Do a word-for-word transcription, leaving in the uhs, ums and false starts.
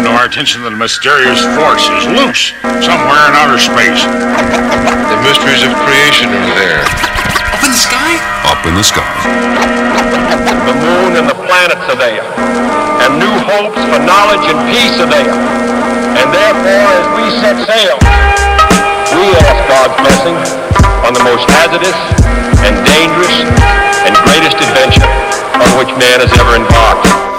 come to our attention that a mysterious force is loose somewhere in outer space. The mysteries of creation are there. Up in the sky? Up in the sky. The moon and the planets are there. And new hopes for knowledge and peace are there. And therefore, as we set sail, we ask God's blessing on the most hazardous and dangerous and greatest adventure on which man has ever embarked.